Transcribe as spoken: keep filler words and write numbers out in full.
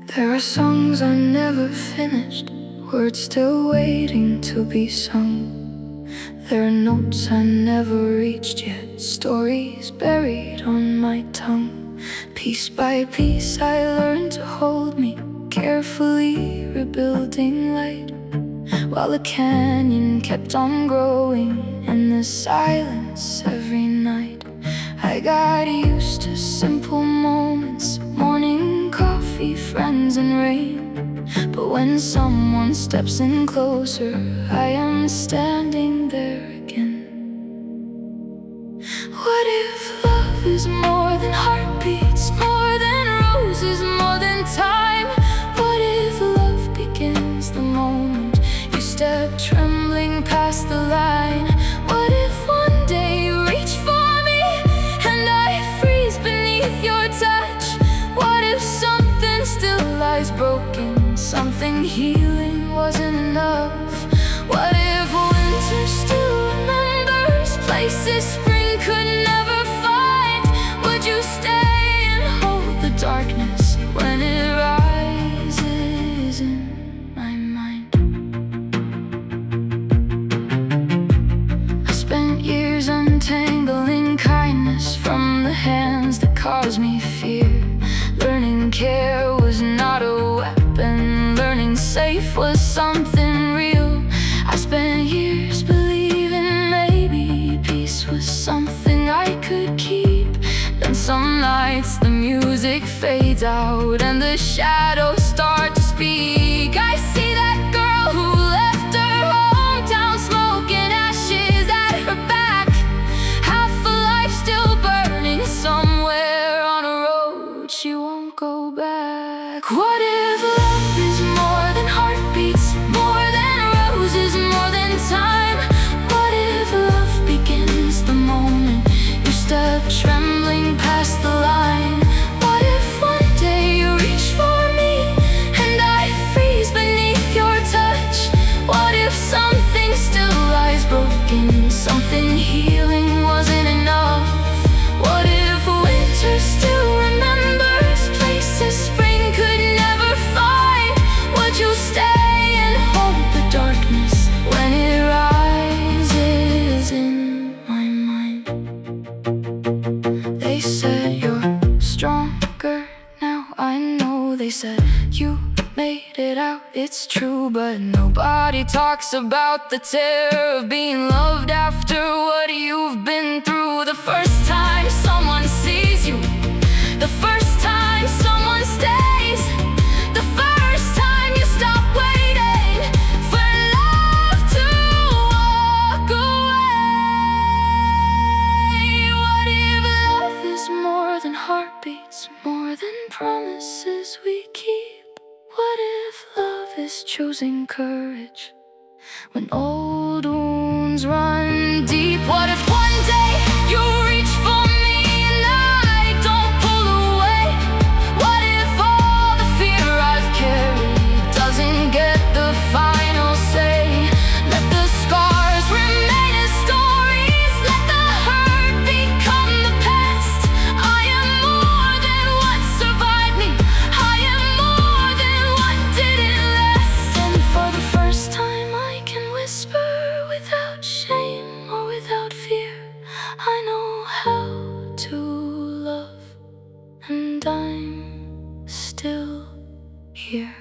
There are songs I never finished, words still waiting to be sung. There are notes I never reached yet, stories buried on my tongue. Piece by piece I learned to hold me, carefully rebuilding light, while the canyon kept on growing in the silence every night. I got used to simple moments, morning coffee, friends and rain. But when someone steps in closer, I am standing there again. What if love is more than heartbeats, more than roses, more than time? What if love begins the moment you step trembling past the line? What if one day you reach for me and I freeze beneath your touch? What if something still lies broken, something healing wasn't enough? What if winter still remembers places spring could never find? Would you stay and hold the darkness when it rises in my mind? I spent years untangling kindness from the hands that caused me fear. Learning care was not a weapon, learning safe was something real. I spent years believing maybe peace was something I could keep. Then some nights the music fades out and the shadows start to speak. I see that girl who left her hometown, smoking ashes at her back, half a life still burning somewhere on a road she won't go back. What if love is more than heartbeats, more than roses, more than time? What if love begins the moment you step trembling past the line? What if one day you reach for me and I freeze beneath your touch? What if something still lies broken, something healing wasn't enough? What if winter still remembers places spring could never find? Would you stay and hold the darkness when it rises in my mind? They said you're stronger now, I know. They said you made it out, it's true. But nobody talks about the terror of being loved after what you've been through. The first time someone sees you, the first time someone stays, the first time you stop waiting for love to walk away. What if love is more than heartbeats, more than promises we keep? What if love is choosing courage when old wounds run deep? What if one day you reach for me and I don't pull away? What if all the fear I've carried doesn't get the final say? Let the scars remain as stories, let the hurt become the past. I am more than what survived me, I am more than what didn't last. And for the first time I can whisper without shame or without fear, I know how to love, and I'm still here.